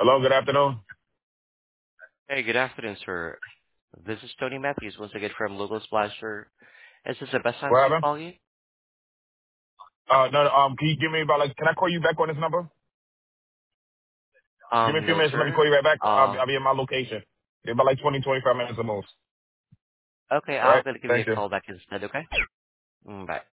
Hello, good afternoon. Hey, good afternoon, sir. This is Tony Matthews once again from Local Splasher. Is this the best time What to happened? call you? No, can you give me about can I call you back on this number? Give me a few No, minutes and let me call sir. you right back. I'll be in my location. Give about 20, 25 minutes at most. Okay, All I'm right? gonna give you a Thank you. call back instead, okay? Bye.